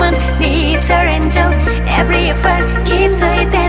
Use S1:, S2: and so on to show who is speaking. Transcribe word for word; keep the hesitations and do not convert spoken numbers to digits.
S1: woman needs her angel. Every effort keeps her eternal.